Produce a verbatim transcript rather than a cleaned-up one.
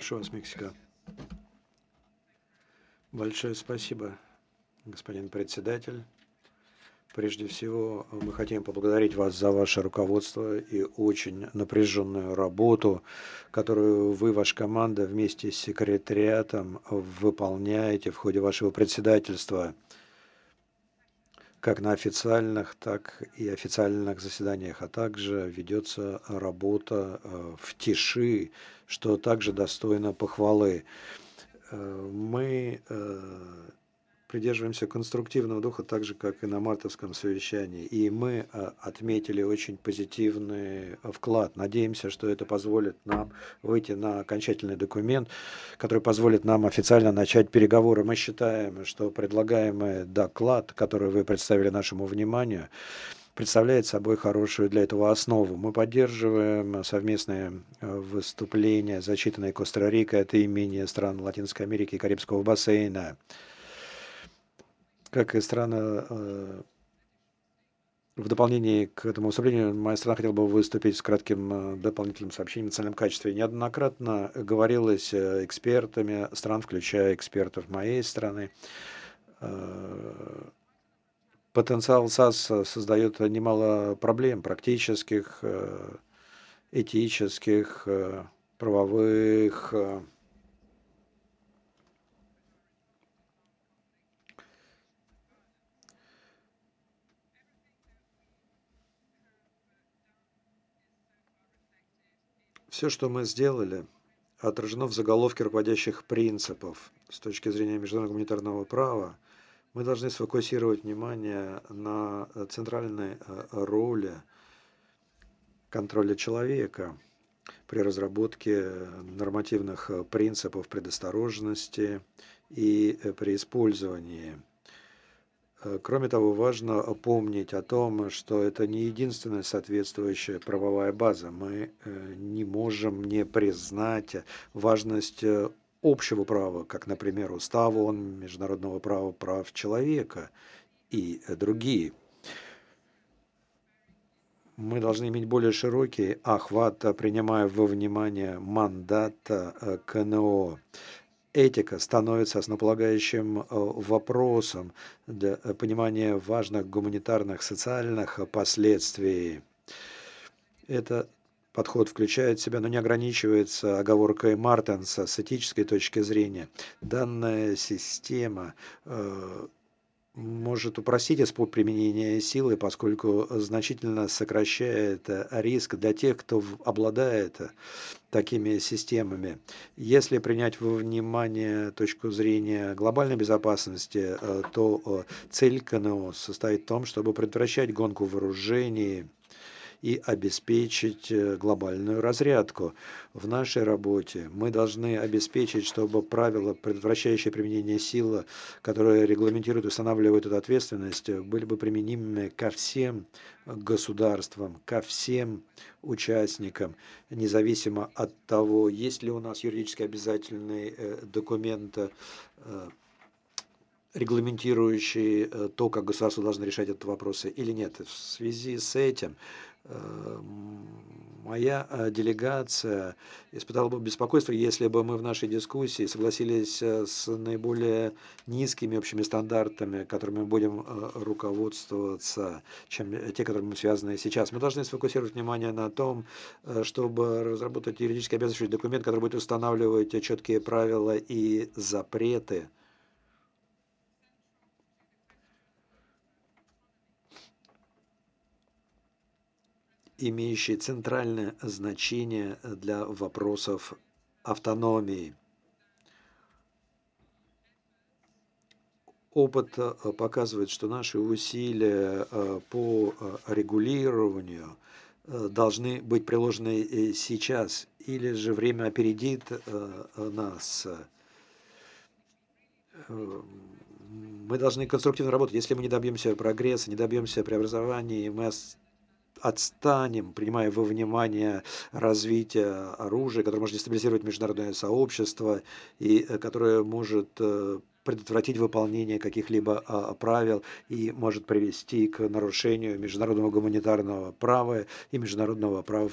Прошу вас, Мексика. Большое спасибо, господин председатель. Прежде всего, мы хотим поблагодарить вас за ваше руководство и очень напряженную работу, которую вы, ваша команда, вместе с секретариатом выполняете в ходе вашего председательства, как на официальных, так и официальных заседаниях, а также ведется работа в тиши, что также достойно похвалы. Мы придерживаемся конструктивного духа, так же, как и на мартовском совещании. И мы отметили очень позитивный вклад. Надеемся, что это позволит нам выйти на окончательный документ, который позволит нам официально начать переговоры. Мы считаем, что предлагаемый доклад, который вы представили нашему вниманию, представляет собой хорошую для этого основу. Мы поддерживаем совместные выступления, зачитанные Коста-Рикой от имени стран Латинской Америки и Карибского бассейна, как и страны. В дополнение к этому выступлению, моя страна хотела бы выступить с кратким дополнительным сообщением в национальном качестве. Неоднократно говорилось экспертами стран, включая экспертов моей страны. Потенциал САС создает немало проблем практических, этических, правовых. Все, что мы сделали, отражено в заголовке руководящих принципов с точки зрения международного гуманитарного права. Мы должны сфокусировать внимание на центральной роли контроля человека при разработке нормативных принципов предосторожности и при использовании. Кроме того, важно помнить о том, что это не единственная соответствующая правовая база. Мы не можем не признать важность общего права, как, например, Устава ООН, Международного права прав человека и другие. Мы должны иметь более широкий охват, принимая во внимание мандат КНО. Этика становится основополагающим вопросом для понимания важных гуманитарных, социальных последствий. Этот подход включает в себя, но не ограничивается оговоркой Мартенса с этической точки зрения. Данная система может упростить исполнение применения силы, поскольку значительно сокращает риск для тех, кто обладает такими системами. Если принять во внимание точку зрения глобальной безопасности, то цель КНО состоит в том, чтобы предотвращать гонку вооружений и обеспечить глобальную разрядку. В нашей работе мы должны обеспечить, чтобы правила, предотвращающие применение силы, которые регламентируют и устанавливают эту ответственность, были бы применимы ко всем государствам, ко всем участникам, независимо от того, есть ли у нас юридически обязательный документ, регламентирующий то, как государство должно решать этот вопрос или нет. В связи с этим моя делегация испытала бы беспокойство, если бы мы в нашей дискуссии согласились с наиболее низкими общими стандартами, которыми мы будем руководствоваться, чем те, которыми мы связаны сейчас. Мы должны сфокусировать внимание на том, чтобы разработать юридически обязывающий документ, который будет устанавливать четкие правила и запреты, имеющие центральное значение для вопросов автономии. Опыт показывает, что наши усилия по регулированию должны быть приложены сейчас, или же время опередит нас. Мы должны конструктивно работать. Если мы не добьемся прогресса, не добьемся преобразований, мы отстанем, принимая во внимание развитие оружия, которое может дестабилизировать международное сообщество и которое может предотвратить выполнение каких-либо правил и может привести к нарушению международного гуманитарного права и международного права